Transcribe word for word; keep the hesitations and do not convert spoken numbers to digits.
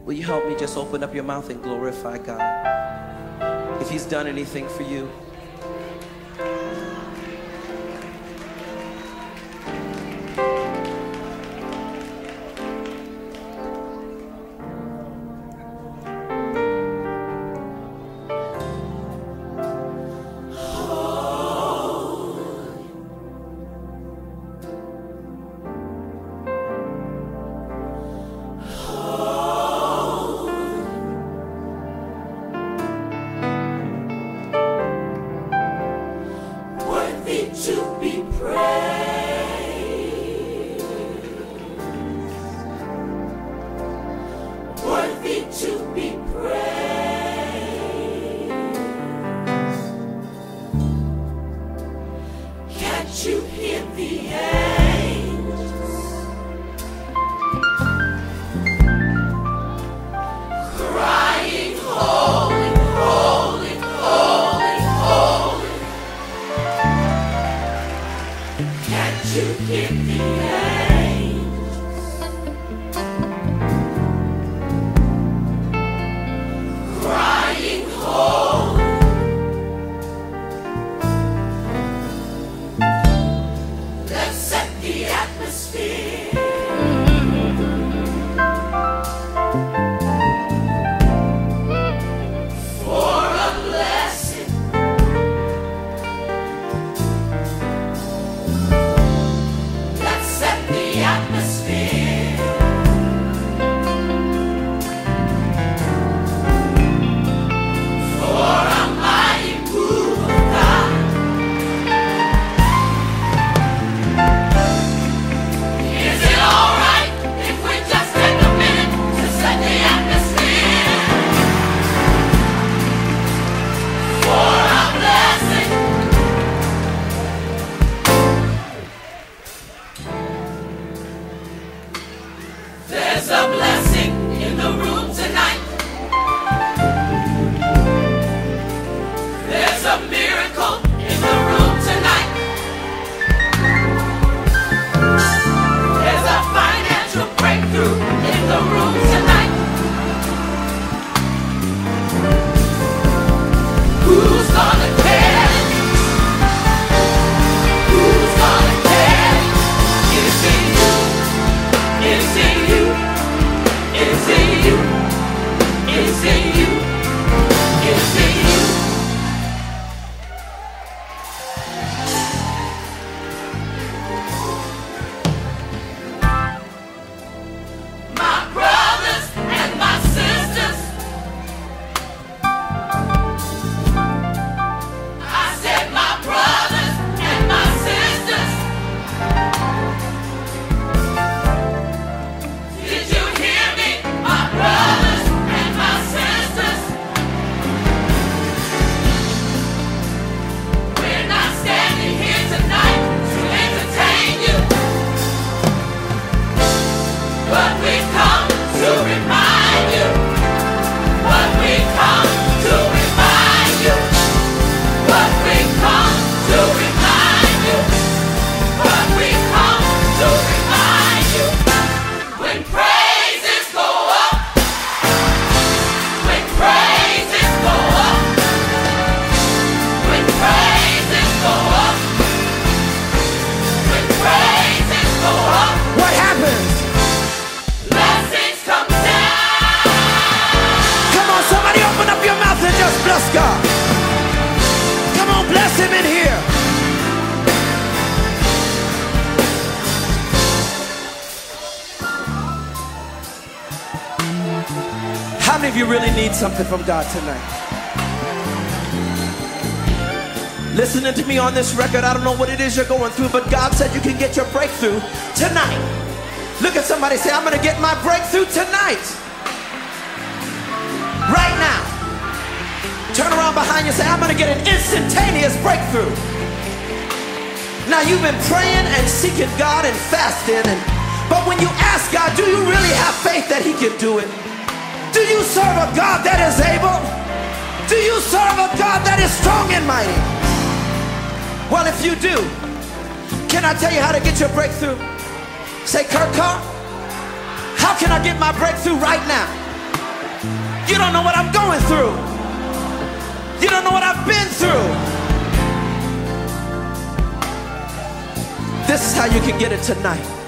Will you help me just open up your mouth and glorify God? If he's done anything for you. To be praised, worthy to be praised. Can't you hear the angels crying, holy, holy, holy, holy? Can't you hear the angels crying, holy? Let's set the atmosphere for a blessing. Atmosphere for a mighty move of God. Is it all right if we just take a minute to set the atmosphere for a blessing? There's a blessing in the room tonight. There's a miracle in the room tonight. There's a financial breakthrough in the room tonight. Who's gonna care? Who's gonna care? Is it you? Is it you? Is it you? Is it you? Is it you? My brothers and my sisters, I said my brothers and my sisters. Did you hear me, my brothers and my sisters? We're not standing here tonight to entertain you, but we come to remind you. But we come to remind you. But we come to remind you. But we come to remind you. When praises go up, when praises go up, when praises go up, when praises go up, What happens? blessings come down. Come on, somebody open up your mouth and just bless God. Come on, bless him in here. How many of you really need something from God tonight? Listening to me on this record, I don't know what it is you're going through, but God said you can get your breakthrough tonight. Look at somebody, say, I'm gonna get my breakthrough tonight. Right now. Turn around behind you and say, I'm gonna get an instantaneous breakthrough. Now you've been praying and seeking God and fasting, and, but when you ask God, do you really have faith that he can do it? Do you serve a God that is able? Do you serve a God that is strong and mighty? Well, if you do, can I tell you how to get your breakthrough? Say, Kirk Carr, how can I get my breakthrough right now? You don't know what I'm going through. You don't know what I've been through. This is how you can get it tonight.